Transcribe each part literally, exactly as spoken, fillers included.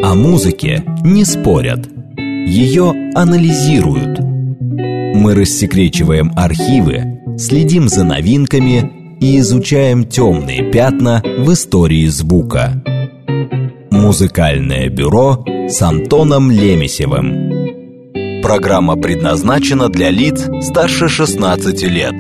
О музыке не спорят, ее анализируют. Мы рассекречиваем архивы, следим за новинками и изучаем темные пятна в истории звука. Музыкальное бюро с Антоном Лемесевым. Программа предназначена для лиц старше шестнадцати лет.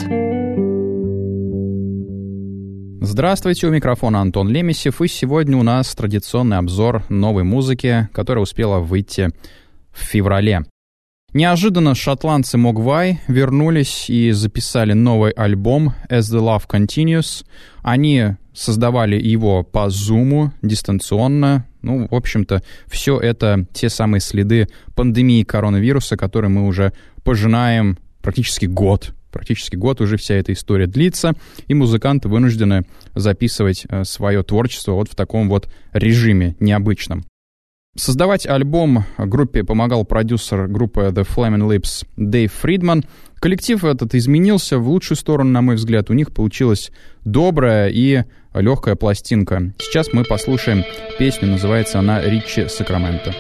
Здравствуйте, у микрофона Антон Лемесев, и сегодня у нас традиционный обзор новой музыки, которая успела выйти в феврале. Неожиданно шотландцы Mogwai вернулись и записали новый альбом «As the Love Continues». Они создавали его по Zoom, дистанционно. Ну, в общем-то, все это те самые следы пандемии коронавируса, которые мы уже пожинаем практически год. Практически год уже вся эта история длится, и музыканты вынуждены записывать свое творчество вот в таком вот режиме необычном. Создавать альбом группе помогал продюсер группы The Flaming Lips Дэйв Фридман. Коллектив этот изменился в лучшую сторону, на мой взгляд. У них получилась добрая и легкая пластинка. Сейчас мы послушаем песню, называется она «Ричи Сакраменто».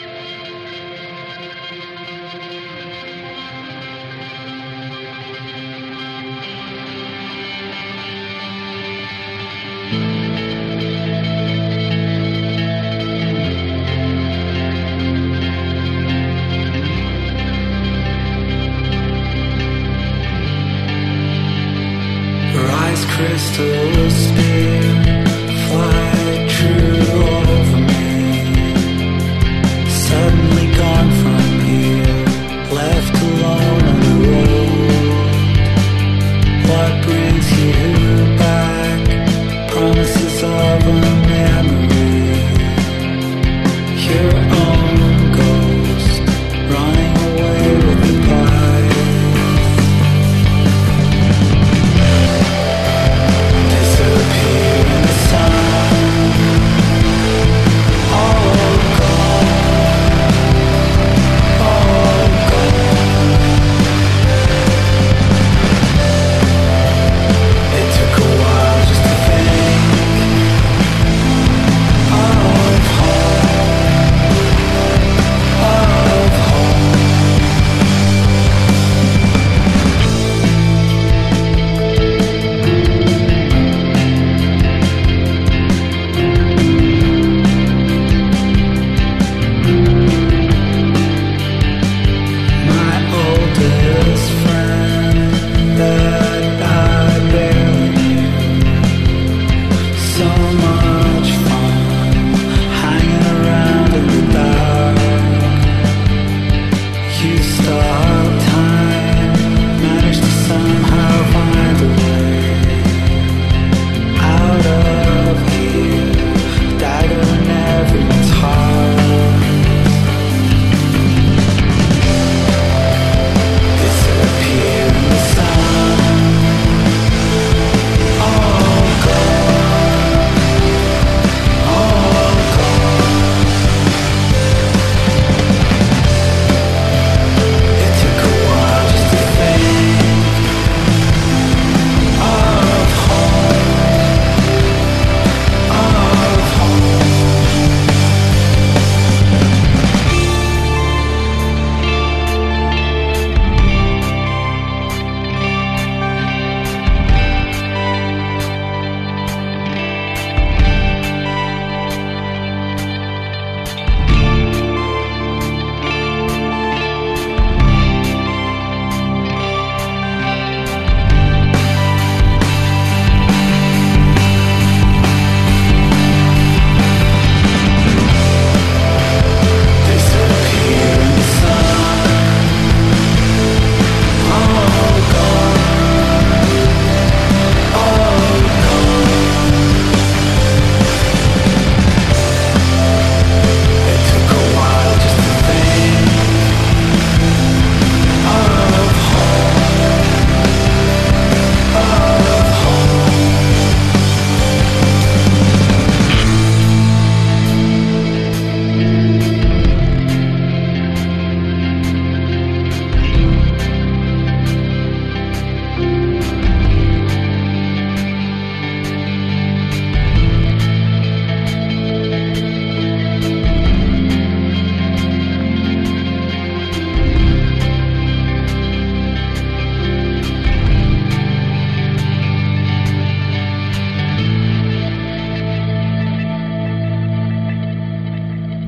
Crystal spear, fly true over me.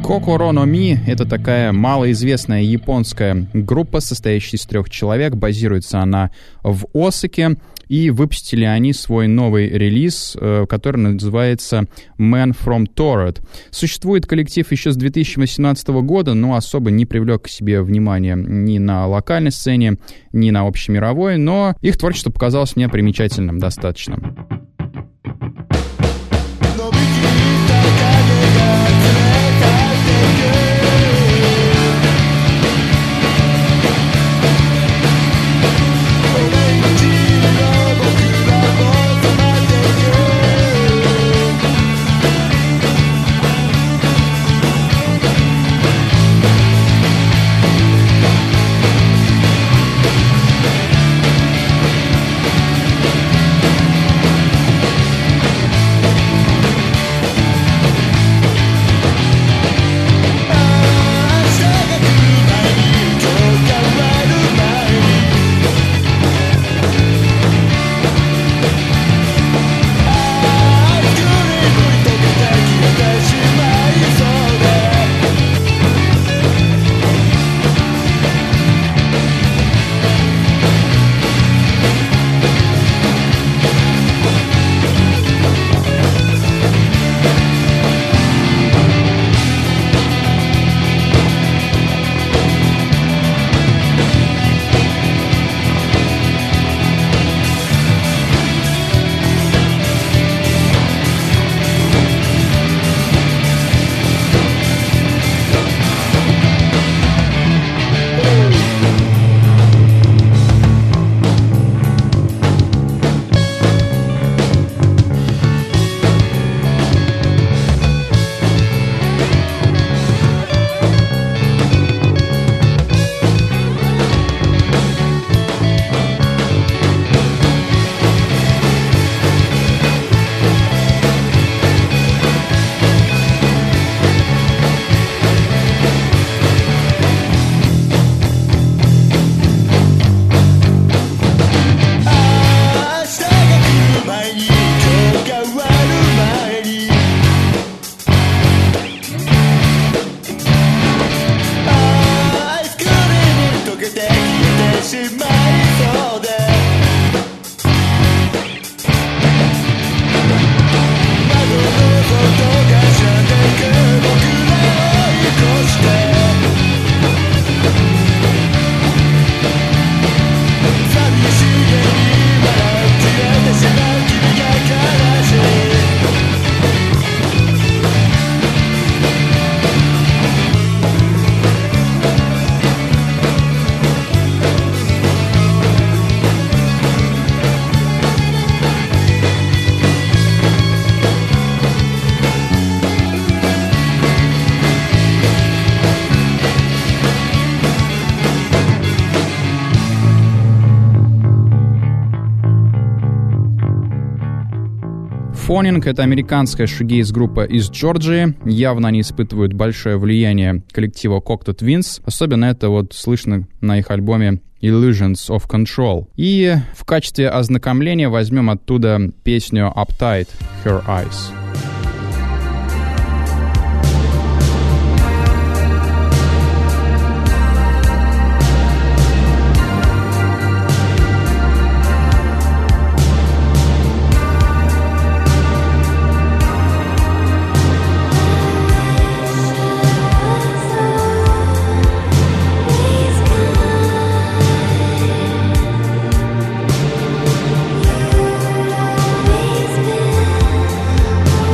Kokoro no Mi — это такая малоизвестная японская группа, состоящая из трех человек. Базируется она в Осаке. И выпустили они свой новый релиз, который называется Man from Torrent. Существует коллектив еще с две тысячи восемнадцатого года, но особо не привлек к себе внимания ни на локальной сцене, ни на общемировой, но их творчество показалось мне примечательным достаточно. Phoning — это американская шугейз-группа из Джорджии. Явно они испытывают большое влияние коллектива Cocteau Twins. Особенно это вот слышно на их альбоме Illusions of Control. И в качестве ознакомления возьмем оттуда песню Uptight — Her Eyes. Always been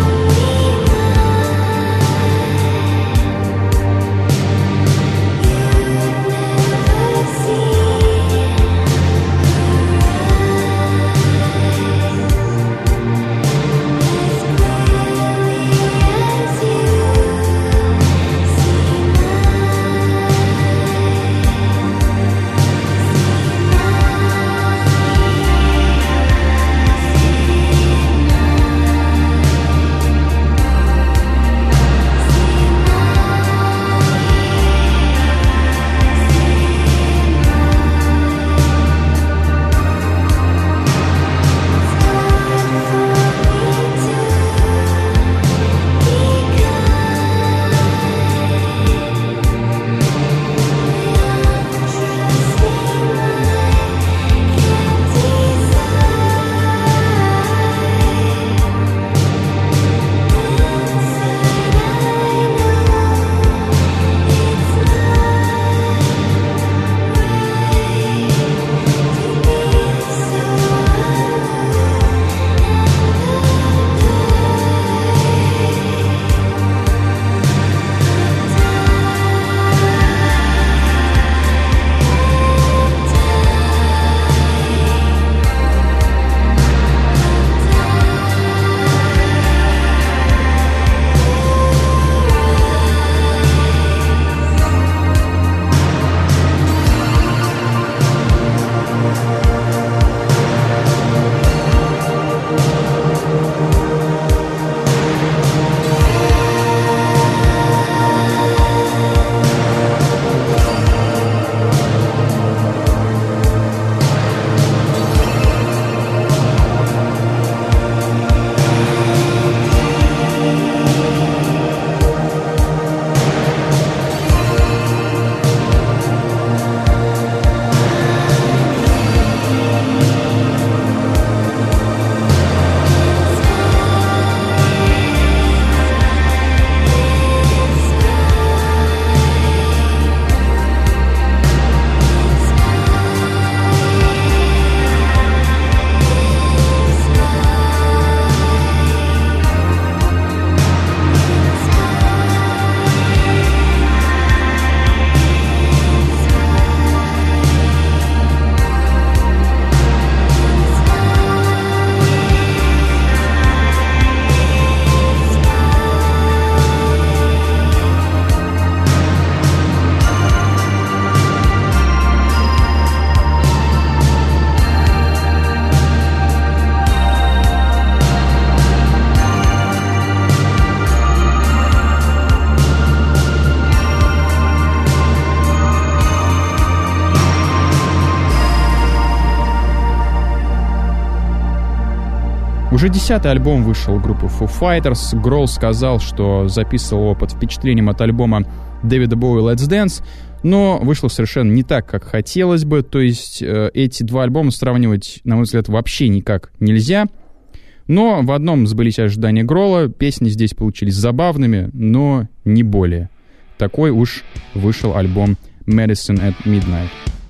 Уже десятый альбом вышел группы Foo Fighters. Гролл сказал, что записывал его под впечатлением от альбома Дэвида Боуи «Let's Dance», но вышло совершенно не так, как хотелось бы. То есть э, эти два альбома сравнивать, на мой взгляд, вообще никак нельзя. Но в одном сбылись ожидания Гролла, песни здесь получились забавными, но не более. Такой уж вышел альбом «Medicine at Midnight».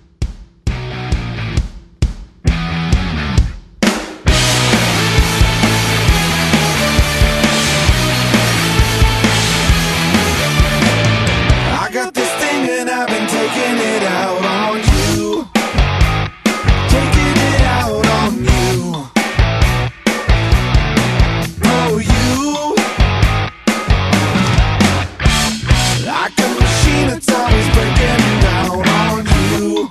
It's always breaking down on you.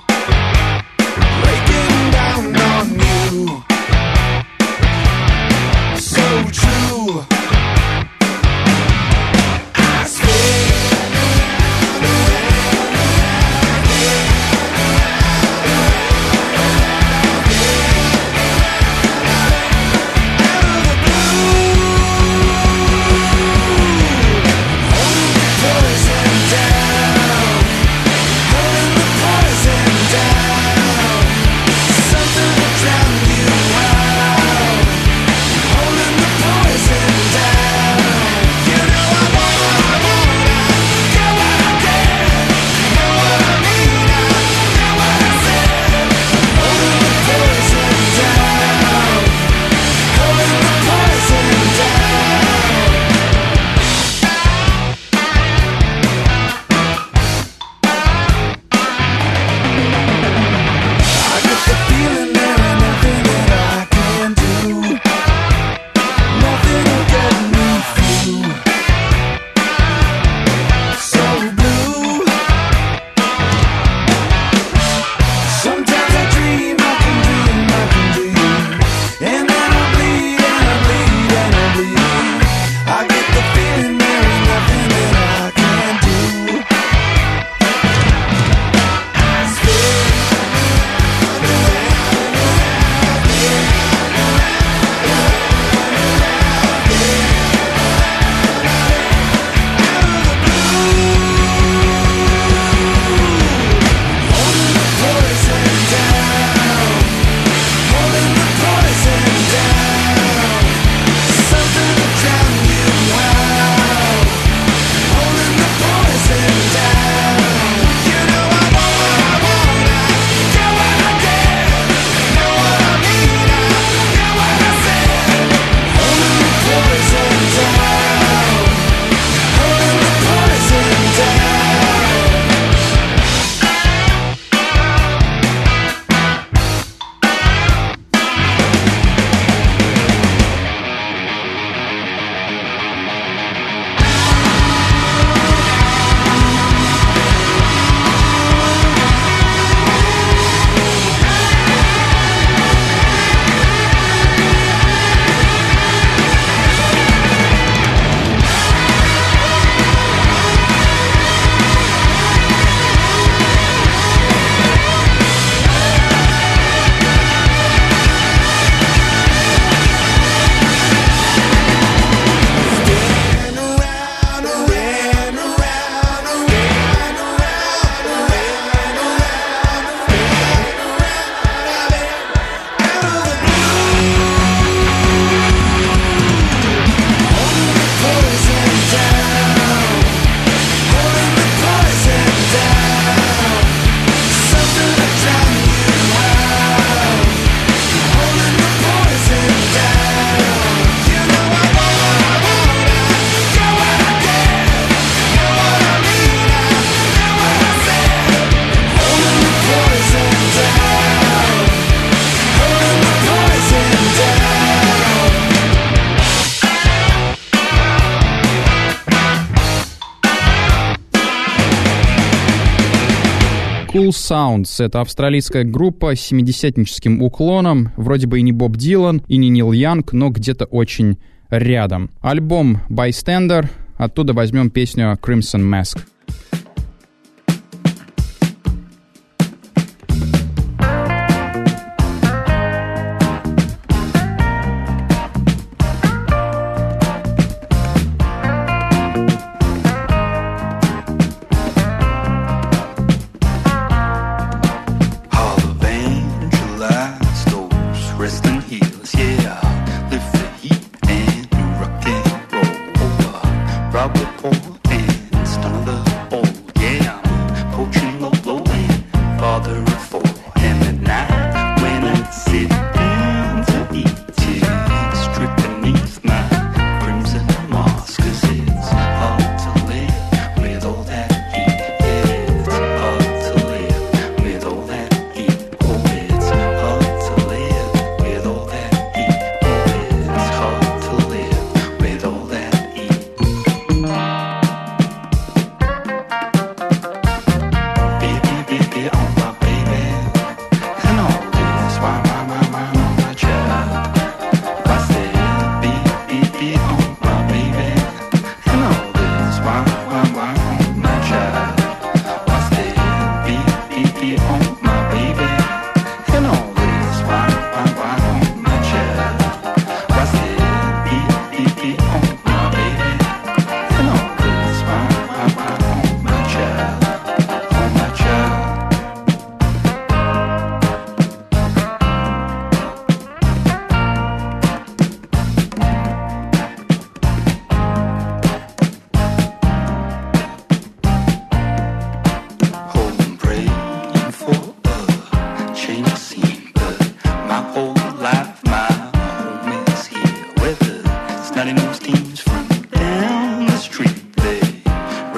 Cool Sounds — это австралийская группа с семидесятническим уклоном, вроде бы и не Боб Дилан, и не Нил Янг, но где-то очень рядом. Альбом Bystander, оттуда возьмем песню Crimson Mask.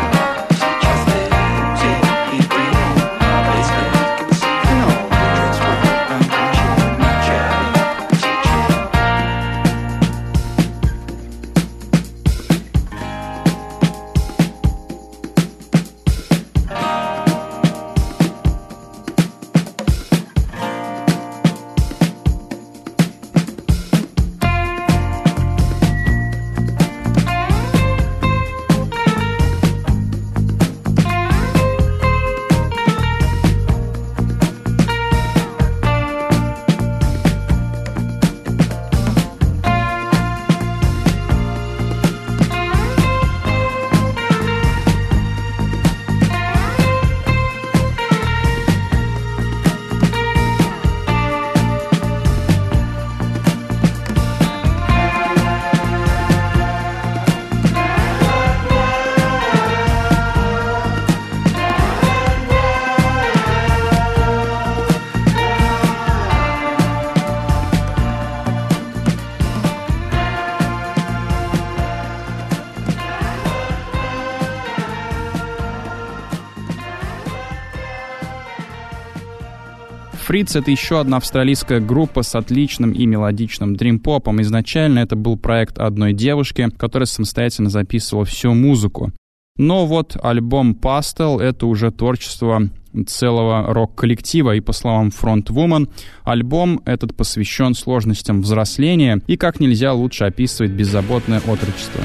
Fritz — это еще одна австралийская группа с отличным и мелодичным дрим-попом. Изначально это был проект одной девушки, которая самостоятельно записывала всю музыку. Но вот альбом Pastel — это уже творчество целого рок-коллектива, и по словам Frontwoman, альбом этот посвящен сложностям взросления и как нельзя лучше описывает беззаботное отрочество.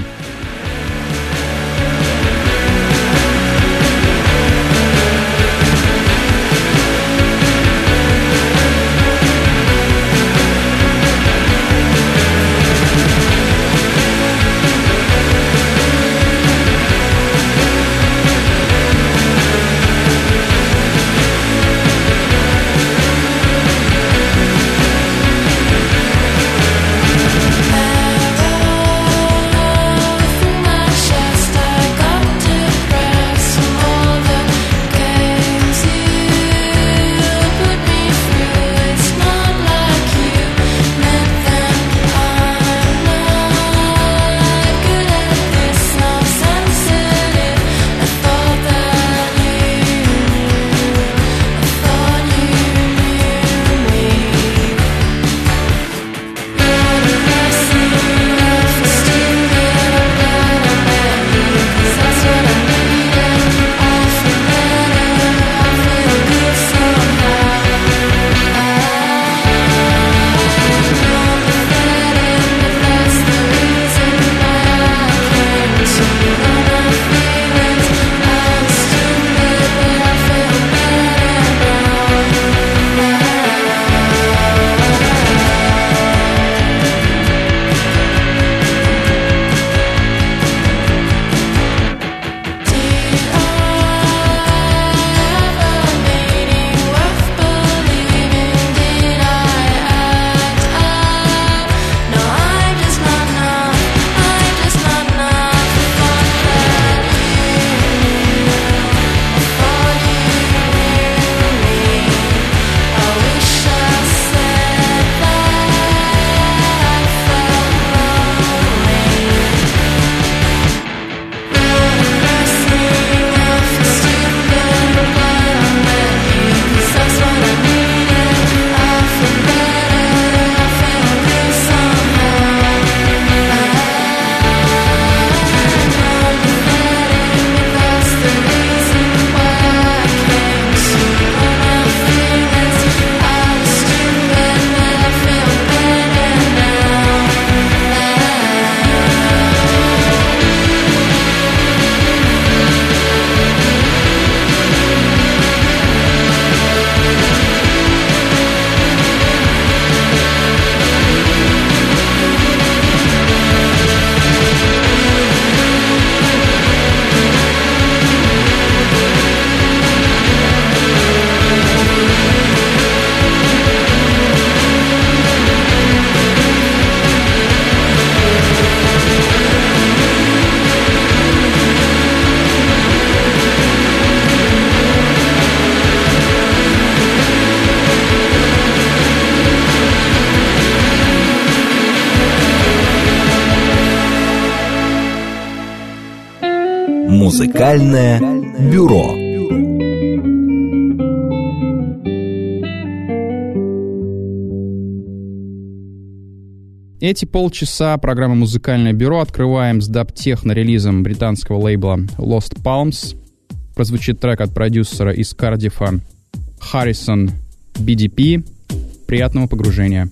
Музыкальное бюро. Эти полчаса программы «Музыкальное бюро» открываем с даб-техно-релизом британского лейбла Lost Palms. Прозвучит трек от продюсера из Кардифа Harrison би ди пи. Приятного погружения.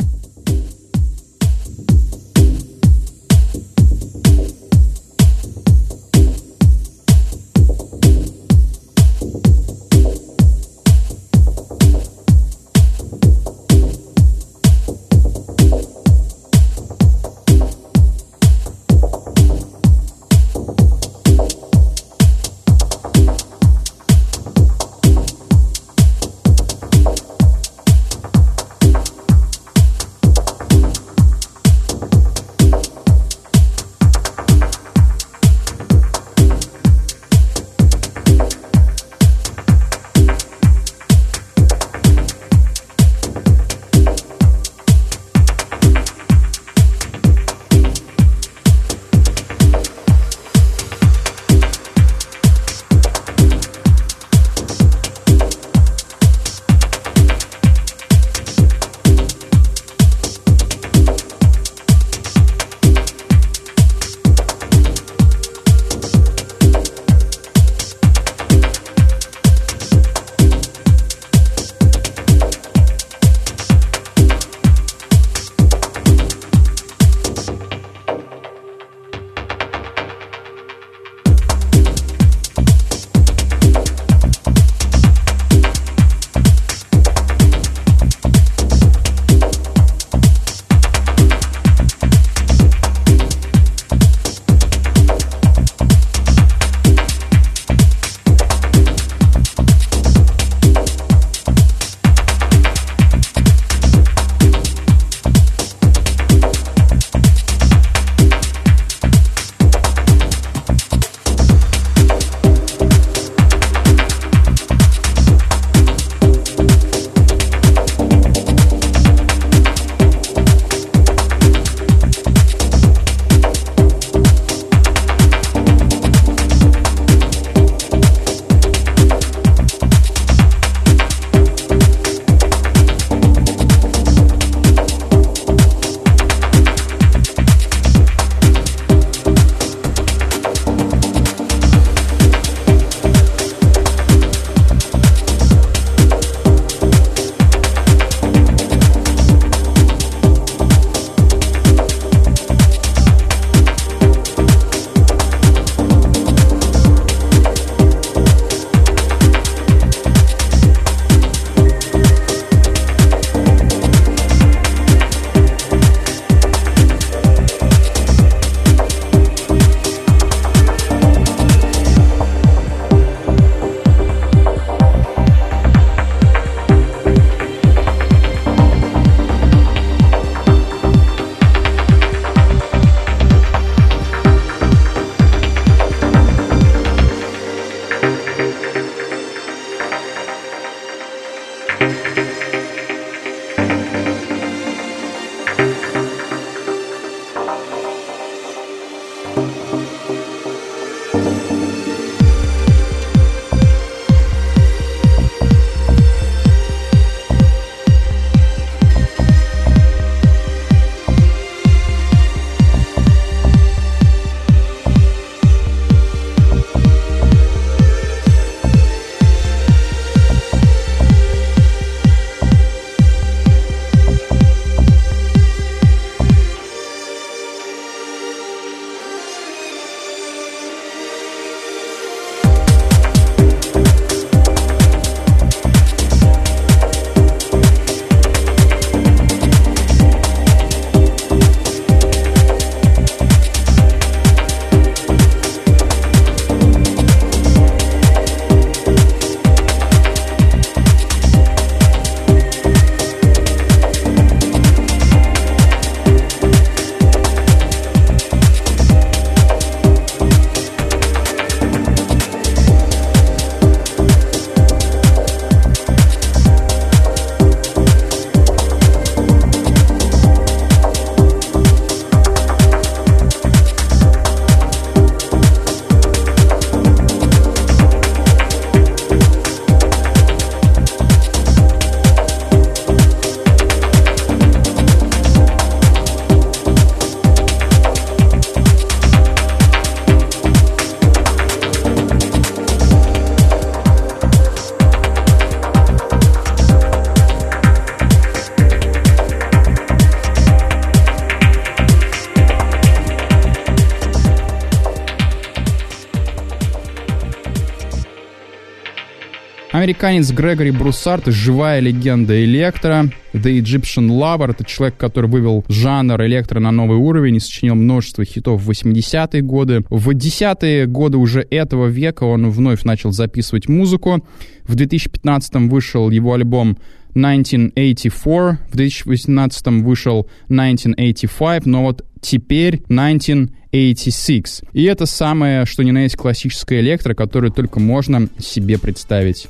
Американец Грегори Бруссард — живая легенда электро. The Egyptian Lover — это человек, который вывел жанр электро на новый уровень и сочинил множество хитов в восьмидесятые годы. В десятые годы уже этого века он вновь начал записывать музыку. В две тысячи пятнадцатом вышел его альбом тысяча девятьсот восемьдесят четыре, в две тысячи восемнадцатом вышел тысяча девятьсот восемьдесят пять, но вот теперь тысяча девятьсот восемьдесят шесть. И это самое, что ни на есть, классическое электро, которое только можно себе представить.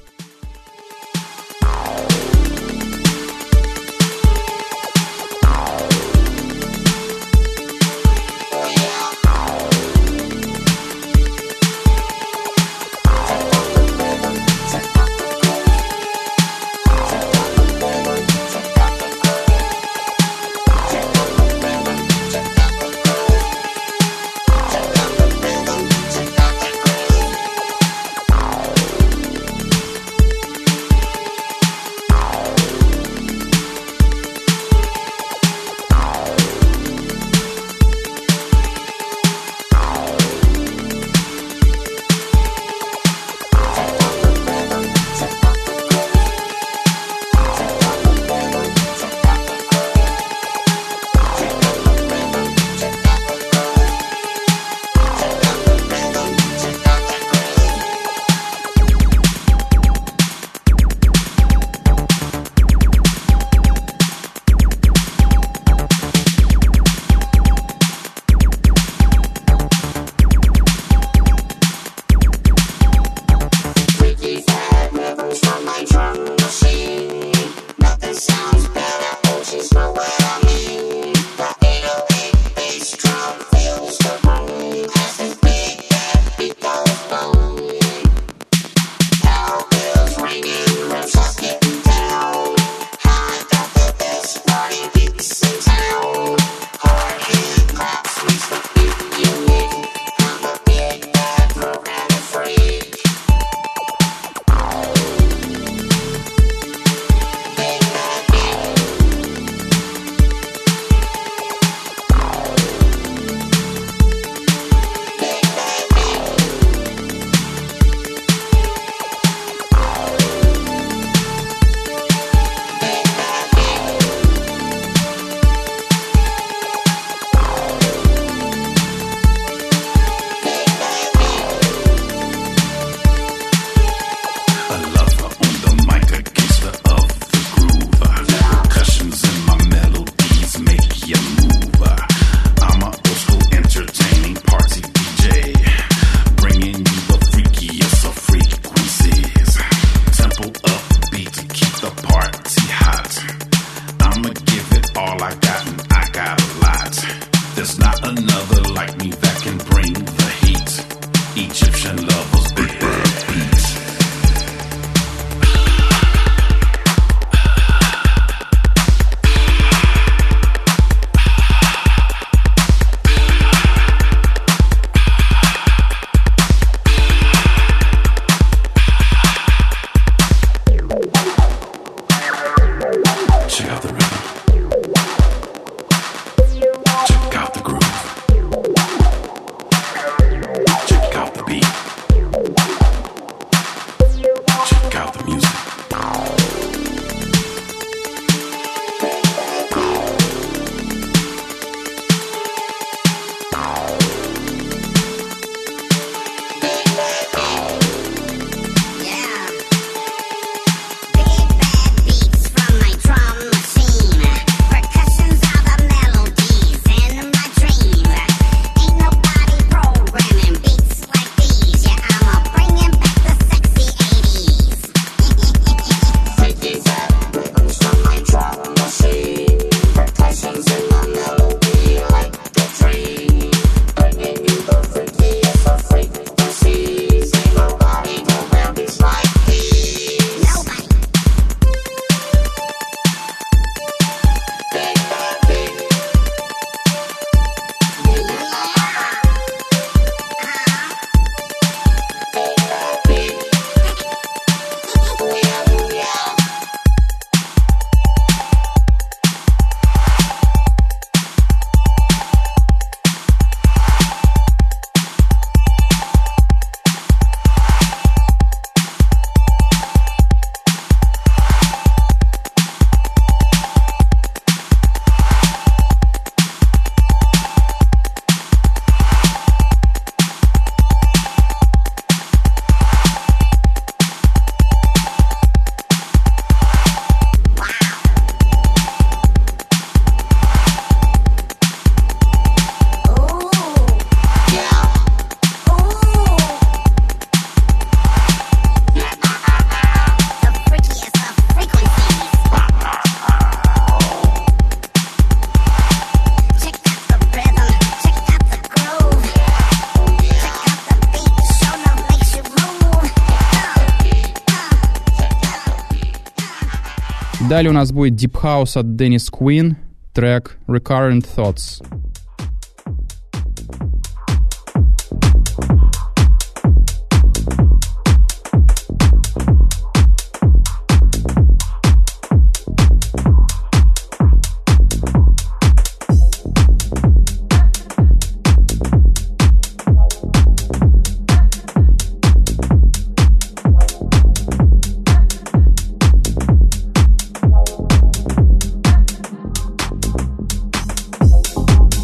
Далее у нас будет Deep House от Dennis Quinn, трек Recurrent Thoughts. We'll be right back.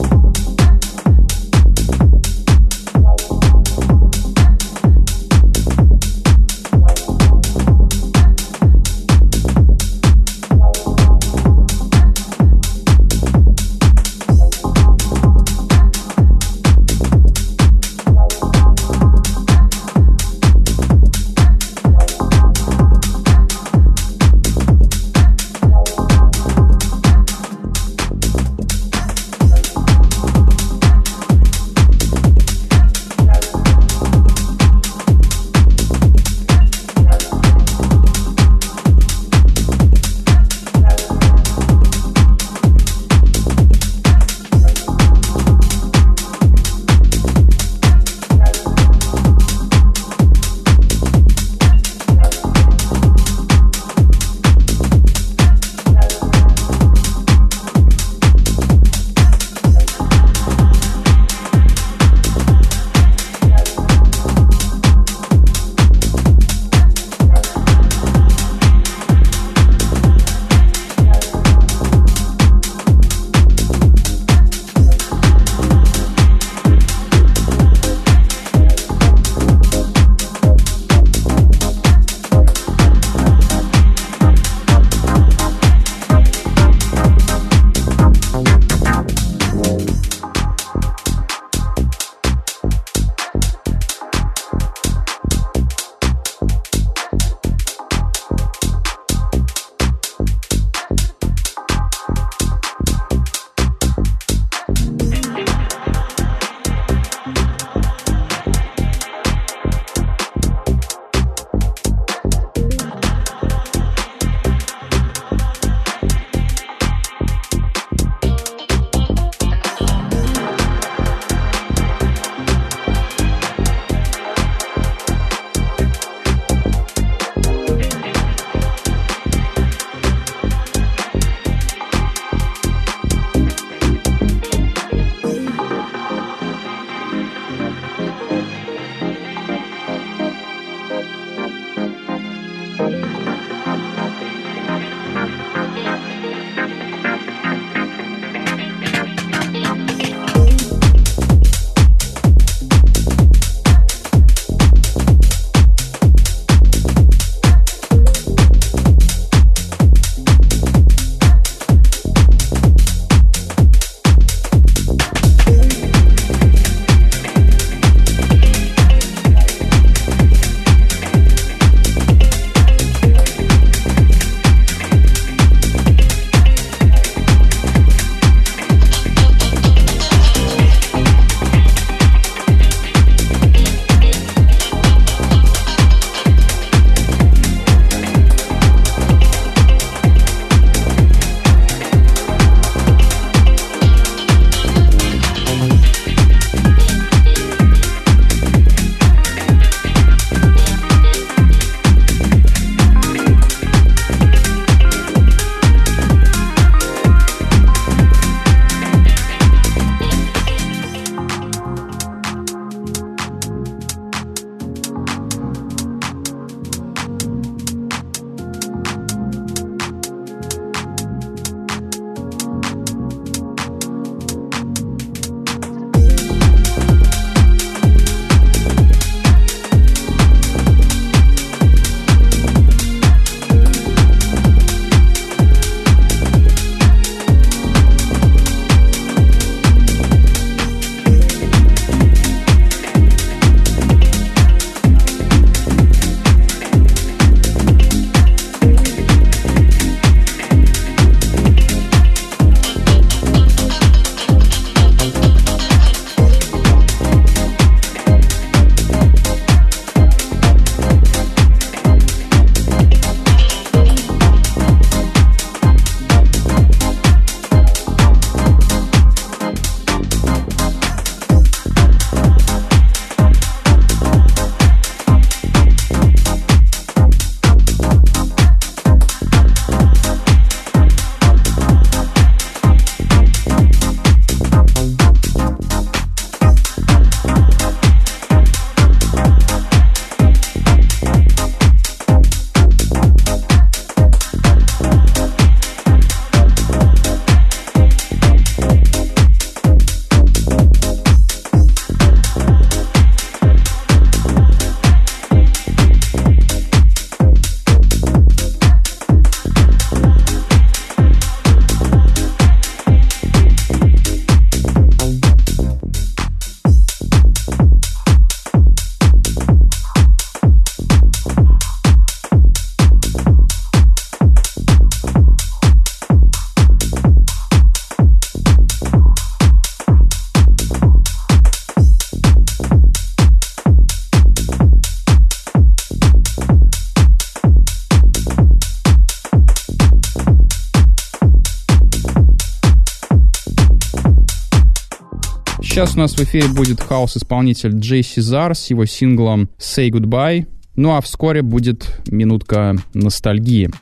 Сейчас у нас в эфире будет хаус-исполнитель Джей Сезар с его синглом «Say Goodbye». Ну а вскоре будет минутка ностальгии.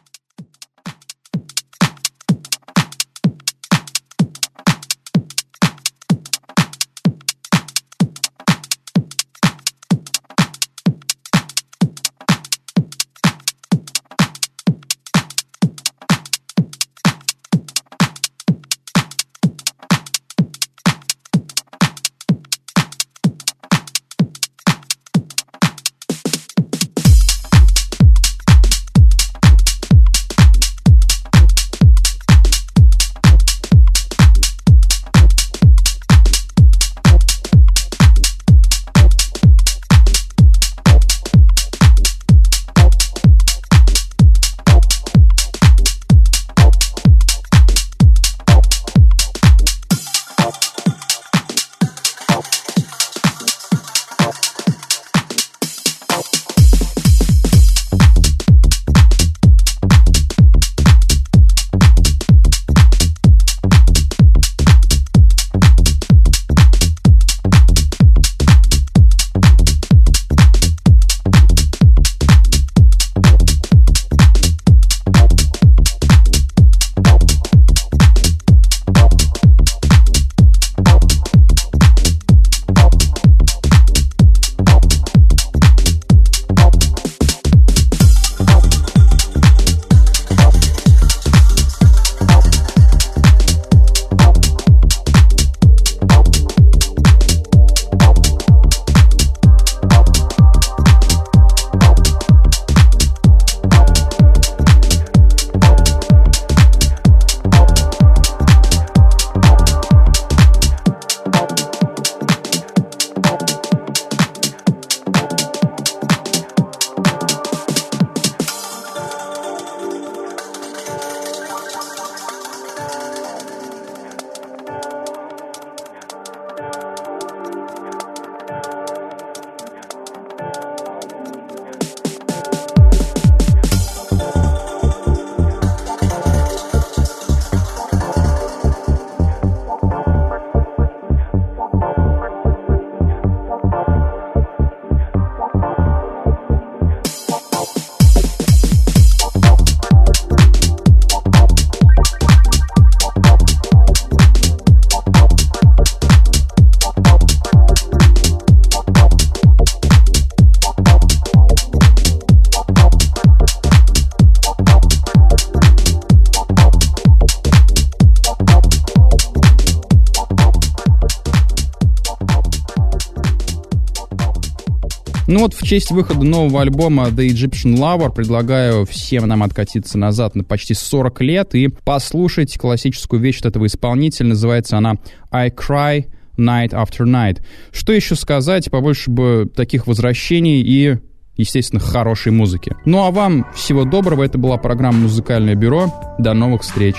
Ну вот в честь выхода нового альбома The Egyptian Lover предлагаю всем нам откатиться назад на почти сорок лет и послушать классическую вещь от этого исполнителя. Называется она I Cry Night After Night. Что еще сказать? Побольше бы таких возвращений и, естественно, хорошей музыки. Ну а вам всего доброго. Это была программа «Музыкальное бюро». До новых встреч.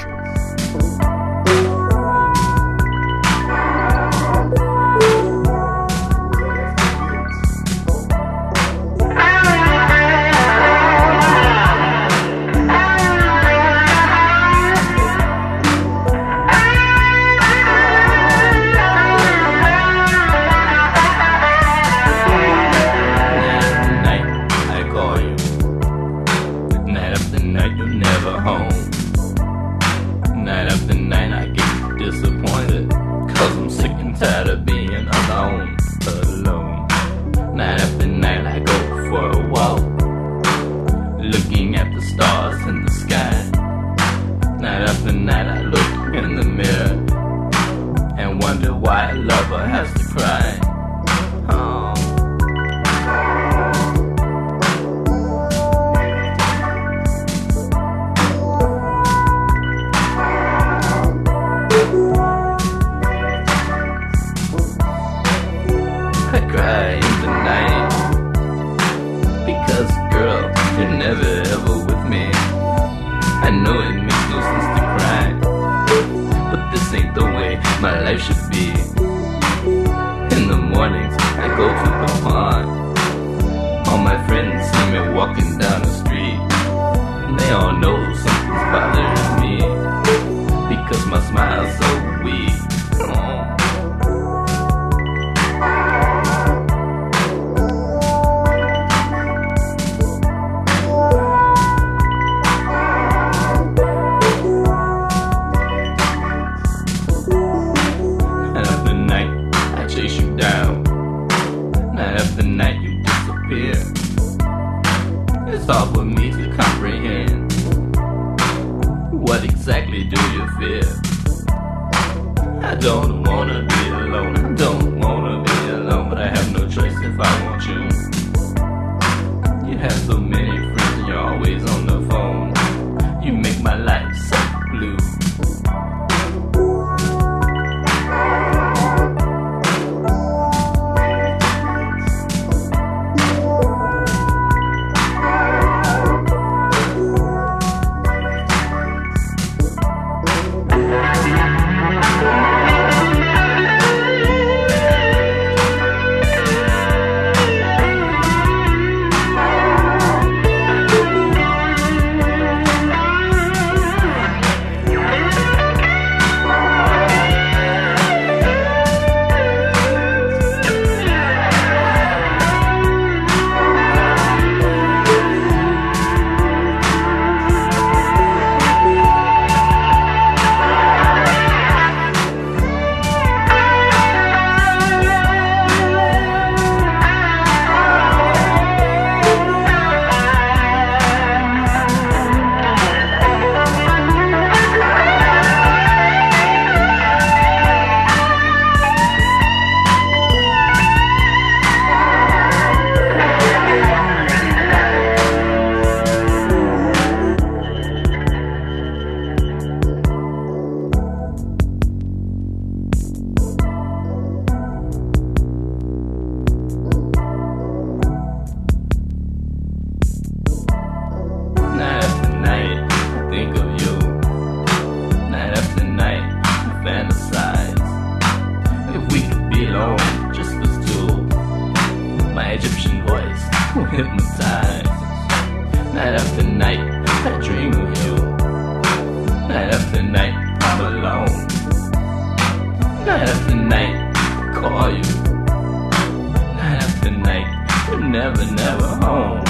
My smile so weak. Oh. me to comprehend. What exactly do you fear? I don't wanna be alone, I don't wanna be alone, but I have no choice if I want you. You have so many friends and you're always on the phone. You make my life so blue. Night after night, I dream of you. Night after night, I'm alone. Night after night, I call you. Night after night, you're never, never home.